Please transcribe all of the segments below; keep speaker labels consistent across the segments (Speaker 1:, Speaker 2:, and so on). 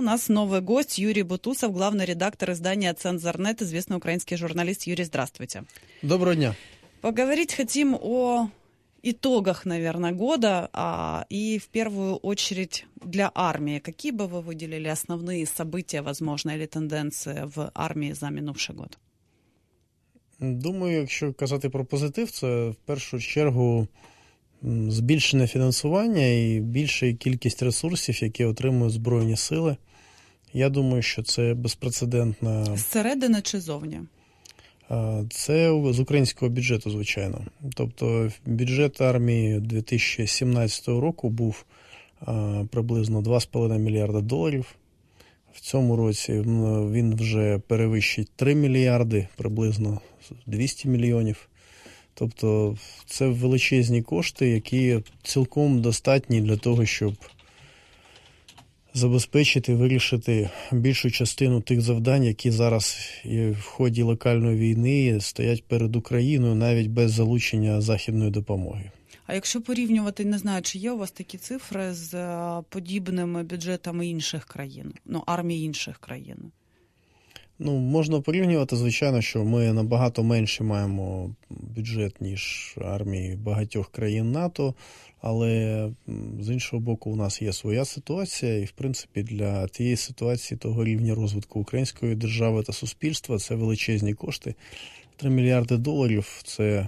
Speaker 1: нас новый гость Юрий Бутусов, главный редактор издания «Цензорнет», известный украинский журналист. Юрий, здравствуйте.
Speaker 2: Доброго дня.
Speaker 1: Поговорить хотим о итогах, наверное, года, и в первую очередь для армии. Какие бы вы выделили основные события, возможно, или тенденции в армії за минувший год?
Speaker 2: Думаю, якщо казати про позитив, це в першу чергу збільшене фінансування і більша кількість ресурсів, які отримують Збройні сили. Я думаю, що це безпрецедентна...
Speaker 1: Зсередини чи зовні?
Speaker 2: Це з українського бюджету, звичайно. Тобто бюджет армії 2017 року був приблизно $2,5 мільярда. В цьому році він вже перевищить 3 мільярди, приблизно 200 мільйонів. Тобто це величезні кошти, які цілком достатні для того, щоб забезпечити, вирішити більшу частину тих завдань, які зараз в ході локальної війни стоять перед Україною, навіть без залучення західної допомоги.
Speaker 1: А якщо порівнювати, не знаю, чи є у вас такі цифри з подібними бюджетами інших країн, армій інших країн?
Speaker 2: Можна порівнювати, звичайно, що ми набагато менше маємо бюджет, ніж армії багатьох країн НАТО, але з іншого боку у нас є своя ситуація, і в принципі для тієї ситуації, того рівня розвитку української держави та суспільства це величезні кошти. 3 мільярди доларів – це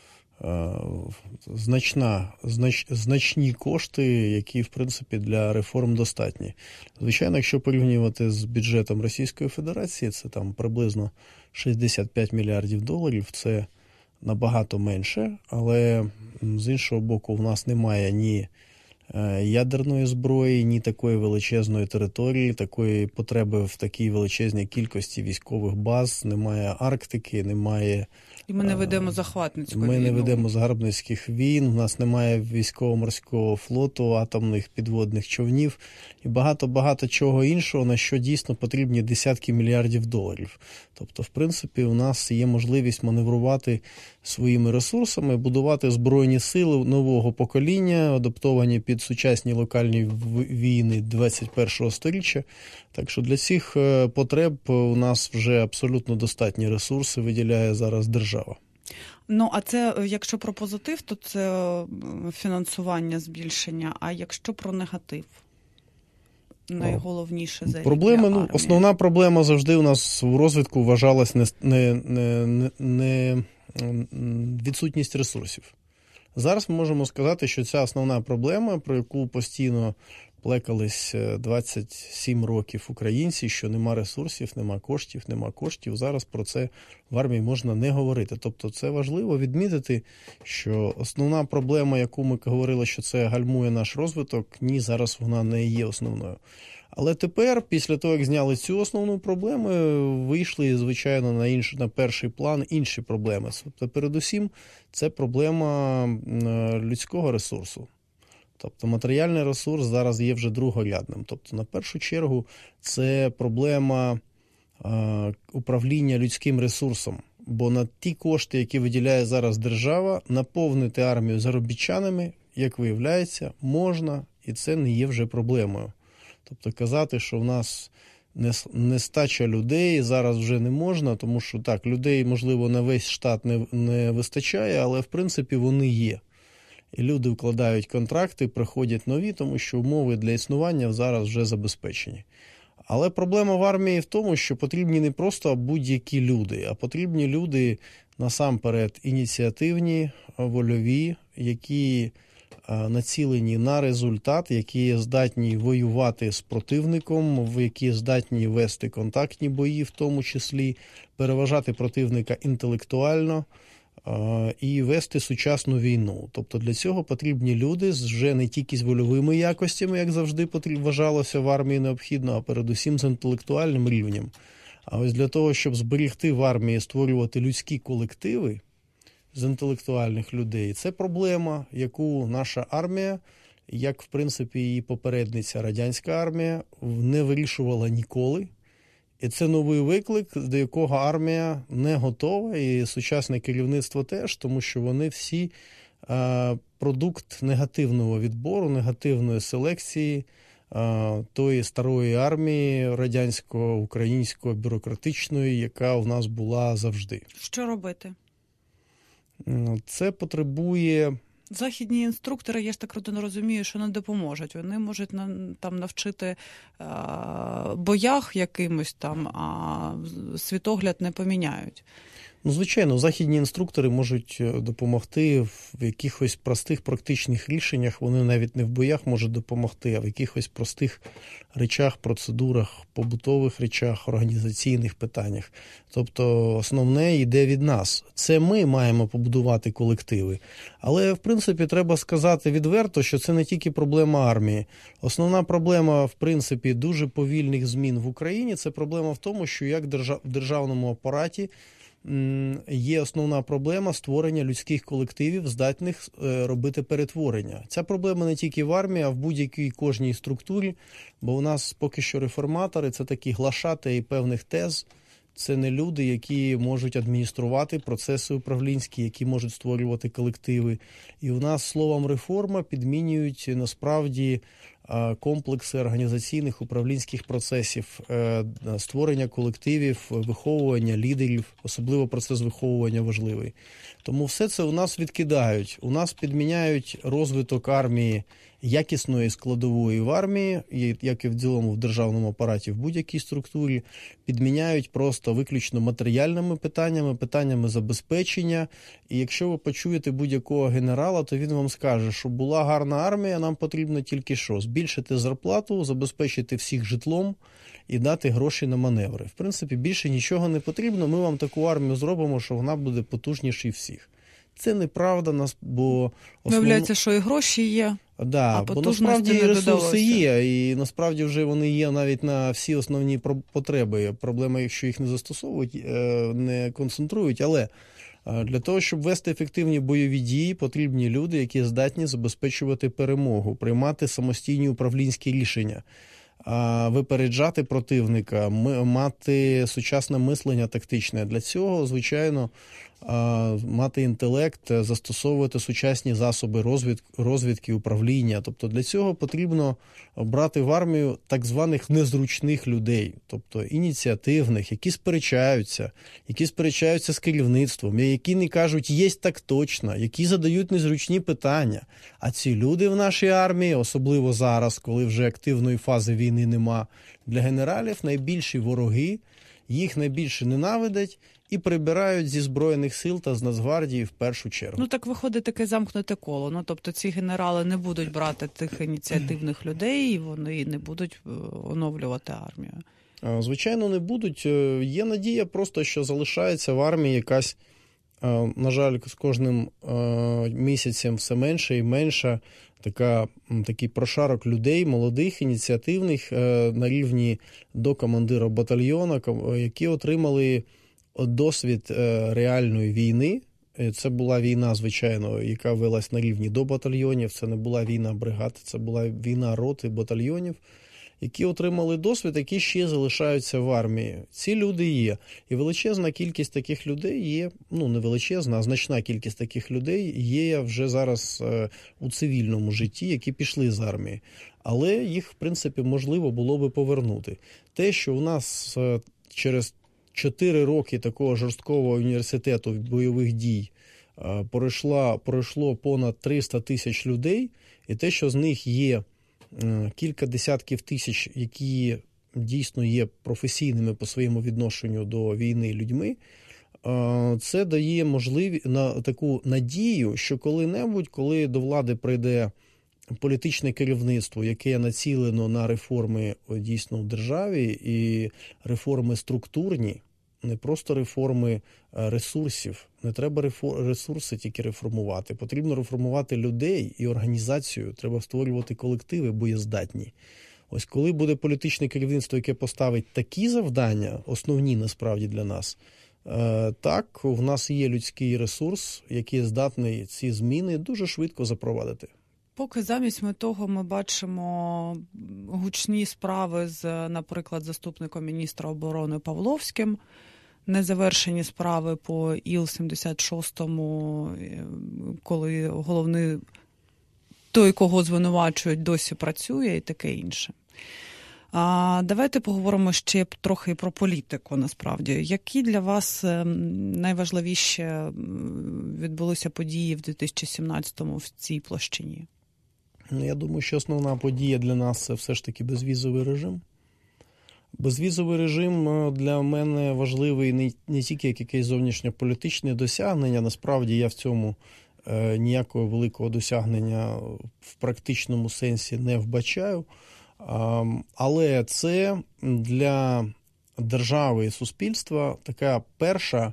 Speaker 2: значні кошти, які, в принципі, для реформ достатні. Звичайно, якщо порівнювати з бюджетом Російської Федерації, це там приблизно 65 мільярдів доларів, це набагато менше, але з іншого боку в нас немає ні ядерної зброї, ні такої величезної території, такої потреби в такій величезній кількості військових баз, немає Арктики, немає...
Speaker 1: І ми не ведемо захватницьку війну.
Speaker 2: Ми не ведемо загарбницьких війн, в нас немає військово-морського флоту, атомних підводних човнів і багато чого іншого, на що дійсно потрібні десятки мільярдів доларів. Тобто, в принципі, у нас є можливість маневрувати своїми ресурсами, будувати збройні сили нового покоління, адаптовані під сучасні локальні війни 21-го сторіччя. Так що для цих потреб у нас вже абсолютно достатні ресурси виділяє зараз держава.
Speaker 1: А це, якщо про позитив, то це фінансування, збільшення, а якщо про негатив? Найголовніше за
Speaker 2: проблема, основна проблема завжди у нас в розвитку вважалась не відсутність ресурсів. Зараз ми можемо сказати, що ця основна проблема, про яку постійно плекались 27 років українці, що нема ресурсів, нема коштів. Зараз про це в армії можна не говорити. Тобто це важливо відмітити, що основна проблема, яку ми говорили, що це гальмує наш розвиток, ні, зараз вона не є основною. Але тепер, після того, як зняли цю основну проблему, вийшли, звичайно, на перший план інші проблеми. Тобто, передусім, це проблема людського ресурсу. Тобто матеріальний ресурс зараз є вже другорядним. Тобто, на першу чергу, це проблема управління людським ресурсом. Бо на ті кошти, які виділяє зараз держава, наповнити армію заробітчанами, як виявляється, можна, і це не є вже проблемою. Тобто казати, що в нас нестача людей зараз вже не можна, тому що так, людей, можливо, на весь штат не вистачає, але в принципі вони є. І люди вкладають контракти, приходять нові, тому що умови для існування зараз вже забезпечені. Але проблема в армії в тому, що потрібні не просто будь-які люди, а потрібні люди насамперед ініціативні, вольові, які націлені на результат, які здатні воювати з противником, які здатні вести контактні бої, в тому числі, переважати противника інтелектуально і вести сучасну війну. Тобто для цього потрібні люди вже не тільки з вольовими якостями, як завжди вважалося в армії необхідно, а передусім з інтелектуальним рівнем. А ось для того, щоб зберегти в армії, створювати людські колективи з інтелектуальних людей, це проблема, яку наша армія, як, в принципі, її попередниця радянська армія, не вирішувала ніколи. І це новий виклик, до якого армія не готова, і сучасне керівництво теж, тому що вони всі продукт негативного відбору, негативної селекції, тої старої армії радянсько-української бюрократичної, яка у нас була завжди.
Speaker 1: Що робити?
Speaker 2: Це потребує...
Speaker 1: Західні інструктори, я ж так розумію, що не допоможуть. Вони можуть там навчити боях якимось там, а світогляд не поміняють.
Speaker 2: Звичайно, західні інструктори можуть допомогти в якихось простих практичних рішеннях. Вони навіть не в боях можуть допомогти, а в якихось простих речах, процедурах, побутових речах, організаційних питаннях. Тобто основне йде від нас. Це ми маємо побудувати колективи. Але, в принципі, треба сказати відверто, що це не тільки проблема армії. Основна проблема, в принципі, дуже повільних змін в Україні – це проблема в тому, що як в державному апараті є основна проблема створення людських колективів, здатних робити перетворення. Ця проблема не тільки в армії, а в будь-якій кожній структурі, бо у нас поки що реформатори – це такі глашатаї певних тез, це не люди, які можуть адмініструвати процеси управлінські, які можуть створювати колективи. І у нас словом реформа підмінюють насправді комплекси організаційних управлінських процесів, створення колективів, виховування лідерів, особливо процес виховування важливий. Тому все це у нас відкидають. У нас підміняють розвиток армії, якісної складової в армії, як і в цілому в державному апараті, в будь-якій структурі, підміняють просто виключно матеріальними питаннями, питаннями забезпечення. І якщо ви почуєте будь-якого генерала, то він вам скаже, що була гарна армія, нам потрібно тільки що? Збільшити зарплату, забезпечити всіх житлом і дати гроші на маневри. В принципі, більше нічого не потрібно, ми вам таку армію зробимо, що вона буде потужнішою всіх. Це неправда, бо...
Speaker 1: Виявляється, що і гроші є.
Speaker 2: Да, бо насправді ресурси є, і насправді вже вони є навіть на всі основні потреби. Проблема, якщо їх не застосовують, не концентрують, але для того, щоб вести ефективні бойові дії, потрібні люди, які здатні забезпечувати перемогу, приймати самостійні управлінські рішення, випереджати противника, мати сучасне мислення тактичне. Для цього, звичайно, мати інтелект, застосовувати сучасні засоби розвідки, управління. Тобто для цього потрібно брати в армію так званих незручних людей, тобто ініціативних, які сперечаються з керівництвом, які не кажуть «єсть так точно», які задають незручні питання. А ці люди в нашій армії, особливо зараз, коли вже активної фази війни нема, для генералів найбільші вороги, їх найбільше ненавидять і прибирають зі Збройних сил та з Нацгвардії в першу чергу.
Speaker 1: Так виходить таке замкнуте коло. Тобто ці генерали не будуть брати тих ініціативних людей, і вони не будуть оновлювати армію.
Speaker 2: Звичайно, не будуть. Є надія просто, що залишається в армії якась, на жаль, з кожним місяцем все менше і менше такий прошарок людей, молодих, ініціативних, на рівні до командира батальйону, які отримали досвід реальної війни. Це була війна, звичайно, яка велась на рівні до батальйонів, це не була війна бригад, це була війна роти батальйонів, які отримали досвід, які ще залишаються в армії. Ці люди є. І величезна кількість таких людей є, не величезна, а значна кількість таких людей є вже зараз у цивільному житті, які пішли з армії. Але їх, в принципі, можливо було би повернути. Те, що у нас через 4 роки такого жорсткого університету бойових дій пройшло понад 300 тисяч людей, і те, що з них є кілька десятків тисяч, які дійсно є професійними по своєму відношенню до війни людьми, це дає таку надію, що коли-небудь, коли до влади прийде політичне керівництво, яке націлено на реформи дійсно в державі, і реформи структурні, не просто реформи ресурсів. Не треба ресурси тільки реформувати. Потрібно реформувати людей і організацію. Треба створювати колективи боєздатні. Ось коли буде політичне керівництво, яке поставить такі завдання, основні насправді для нас, так, в нас є людський ресурс, який здатний ці зміни дуже швидко запровадити.
Speaker 1: Поки замість того ми бачимо гучні справи з, наприклад, заступником міністра оборони Павловським, незавершені справи по Іл-76, коли головний той, кого звинувачують, досі працює і таке інше. Давайте поговоримо ще трохи про політику, насправді. Які для вас найважливіші відбулися події в 2017-му в цій площині?
Speaker 2: Я думаю, що основна подія для нас – це все ж таки безвізовий режим. Безвізовий режим для мене важливий не тільки як якесь зовнішньополітичне досягнення, насправді я в цьому ніякого великого досягнення в практичному сенсі не вбачаю, але це для держави і суспільства така перша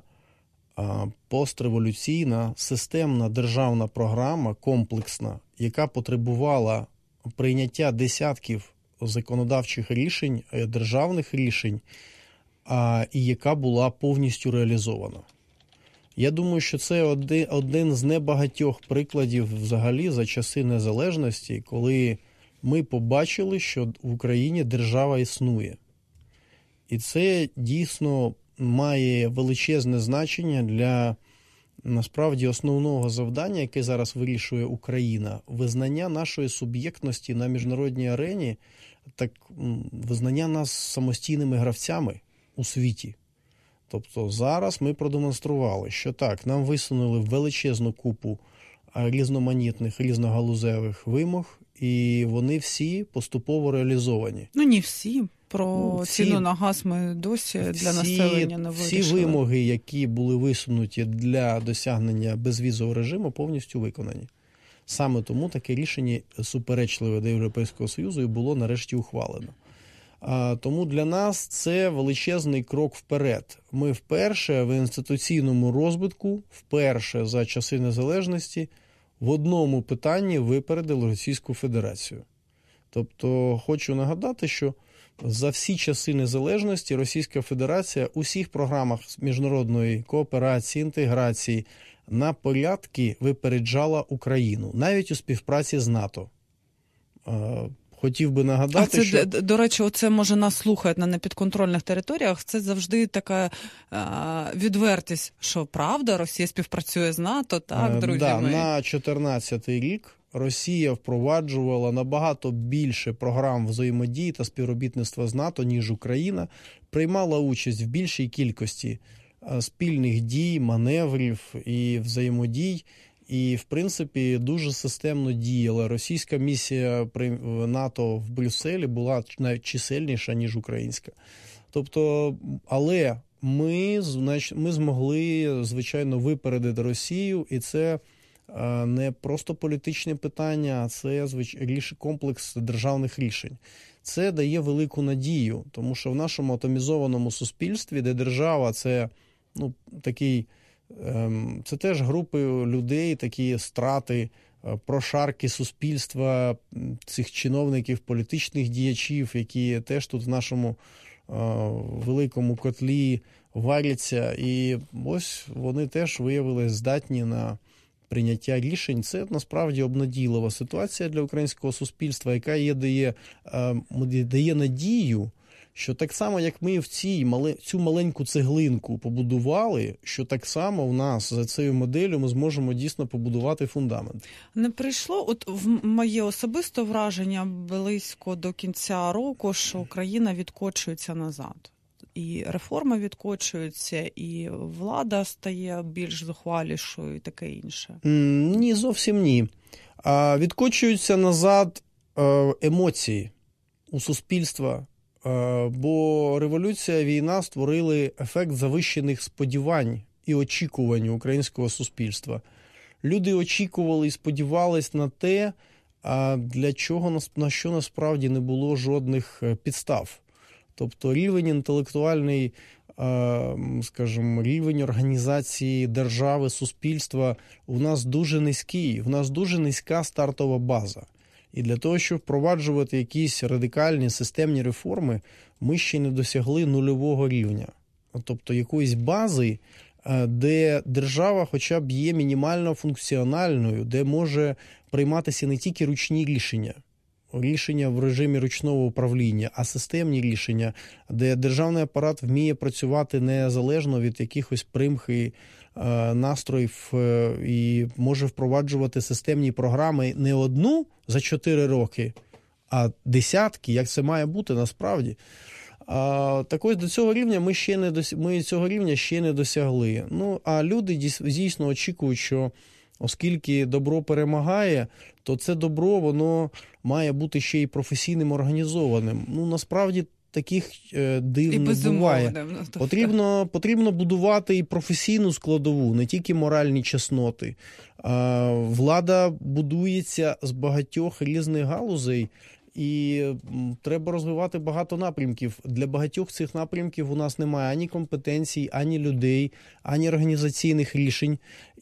Speaker 2: постреволюційна системна державна програма, комплексна, яка потребувала прийняття десятків законодавчих рішень, державних рішень, і яка була повністю реалізована. Я думаю, що це один з небагатьох прикладів взагалі за часи незалежності, коли ми побачили, що в Україні держава існує. І це дійсно має величезне значення для, насправді, основного завдання, яке зараз вирішує Україна. Визнання нашої суб'єктності на міжнародній арені, так визнання нас самостійними гравцями у світі. Тобто зараз ми продемонстрували, що так, нам висунули величезну купу різноманітних, різногалузевих вимог, і вони всі поступово реалізовані.
Speaker 1: Не всі. Про ціну на газ ми досі для населення не вирішили.
Speaker 2: Всі вимоги, які були висунуті для досягнення безвізового режиму, повністю виконані. Саме тому таке рішення суперечливе до Європейського Союзу і було нарешті ухвалено. Тому для нас це величезний крок вперед. Ми вперше в інституційному розвитку, вперше за часи незалежності, в одному питанні випередили Російську Федерацію. Тобто, хочу нагадати, що за всі часи незалежності Російська Федерація у всіх програмах міжнародної кооперації, інтеграції на порядки випереджала Україну, навіть у співпраці з НАТО. Хотів би нагадати, що...
Speaker 1: До речі, оце, може, нас слухають на непідконтрольних територіях, це завжди така відвертість, що правда, Росія співпрацює з НАТО, так, друзі мої?
Speaker 2: На 2014 рік Росія впроваджувала набагато більше програм взаємодії та співробітництва з НАТО, ніж Україна, приймала участь в більшій кількості спільних дій, маневрів і взаємодій, і, в принципі, дуже системно діяла. Російська місія НАТО в Брюсселі була навіть чисельніша, ніж українська. Тобто, але ми змогли, звичайно, випередити Росію, і це не просто політичне питання, а це комплекс державних рішень. Це дає велику надію, тому що в нашому атомізованому суспільстві, де держава – це це теж групи людей, такі страти, прошарки суспільства, цих чиновників, політичних діячів, які теж тут в нашому великому котлі варяться. І ось вони теж виявилися здатні на прийняття рішень. Це насправді обнадійлива ситуація для українського суспільства, яка дає надію, що так само, як ми в цю маленьку цеглинку побудували, що так само в нас за цією моделлю ми зможемо дійсно побудувати фундамент.
Speaker 1: Не прийшло, в моє особисте враження близько до кінця року, що Україна відкочується назад. І реформи відкочуються, і влада стає більш зухвалішою і таке інше.
Speaker 2: Ні, зовсім ні. Відкочуються назад емоції у суспільства, бо революція, війна створили ефект завищених сподівань і очікувань українського суспільства. Люди очікували і сподівались на те, на що насправді не було жодних підстав. Тобто рівень інтелектуальний, скажімо, рівень організації держави, суспільства у нас дуже низький, у нас дуже низька стартова база. І для того, щоб впроваджувати якісь радикальні системні реформи, ми ще не досягли нульового рівня. Тобто якоїсь бази, де держава хоча б є мінімально функціональною, де може прийматися не тільки ручні рішення, рішення в режимі ручного управління, а системні рішення, де державний апарат вміє працювати незалежно від якихось примх і настроїв і може впроваджувати системні програми не одну за 4 роки, а десятки, як це має бути насправді. Так ось до цього рівня ми цього рівня ще не досягли. Ну, а люди дійсно очікують, що оскільки добро перемагає, то це добро, воно має бути ще й професійним, організованим. Ну, насправді, таких див не буває. Потрібно будувати і професійну складову, не тільки моральні чесноти. Влада будується з багатьох різних галузей, і треба розвивати багато напрямків. Для багатьох цих напрямків у нас немає ані компетенцій, ані людей, ані організаційних рішень.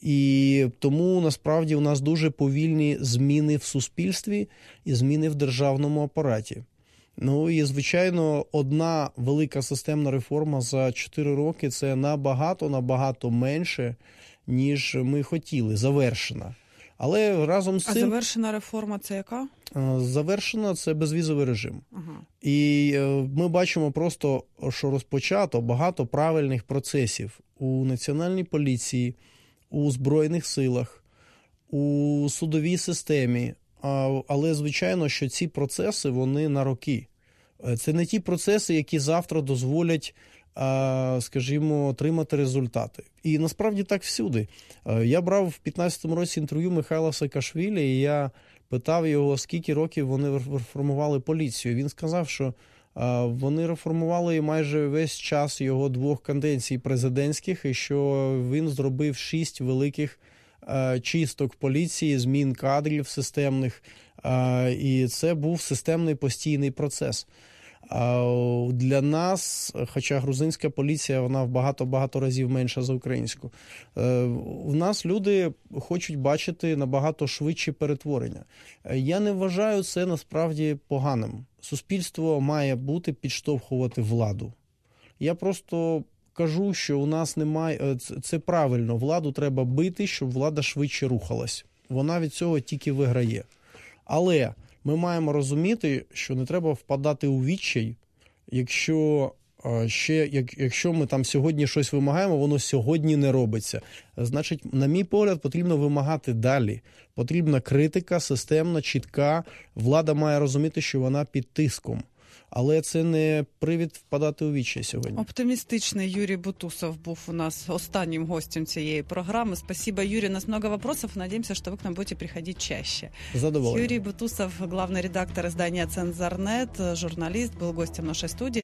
Speaker 2: І тому, насправді, у нас дуже повільні зміни в суспільстві і зміни в державному апараті. Ну і, звичайно, одна велика системна реформа за 4 роки – це набагато менше, ніж ми хотіли, завершена. Але разом з цим...
Speaker 1: А завершена реформа – це яка?
Speaker 2: Завершена – це безвізовий режим.
Speaker 1: Ага.
Speaker 2: І ми бачимо просто, що розпочато багато правильних процесів у Національній поліції, у Збройних силах, у судовій системі. Але, звичайно, що ці процеси, вони на роки. Це не ті процеси, які завтра дозволять, скажімо, отримати результати. І насправді так всюди. Я брав в 15-му році інтерв'ю Михайла Саакашвілі, і я питав його, скільки років вони реформували поліцію. Він сказав, що вони реформували майже весь час його 2 каденцій президентських, і що він зробив 6 великих чисток поліції, змін кадрів системних, і це був системний постійний процес. Для нас, хоча грузинська поліція, вона в багато разів менша за українську, в нас люди хочуть бачити набагато швидші перетворення. Я не вважаю це насправді поганим. Суспільство має підштовхувати владу. Я просто кажу, що у нас немає, це правильно, владу треба бити, щоб влада швидше рухалась. Вона від цього тільки виграє. Але ми маємо розуміти, що не треба впадати у відчай, якщо ми там сьогодні щось вимагаємо, воно сьогодні не робиться. Значить, на мій погляд, потрібно вимагати далі. Потрібна критика, системна, чітка. Влада має розуміти, що вона під тиском. Але це не привід впадати у відчай сьогодні.
Speaker 1: Оптимістичний Юрій Бутусов був у нас останнім гостем цієї програми. Спасибо, Юрий. У нас много вопросов. Надеемся, что вы к нам будете приходить чаще.
Speaker 2: Задоволен.
Speaker 1: Юрий Бутусов, главный редактор издания «Цензорнет», журналист, был гостем нашей студии.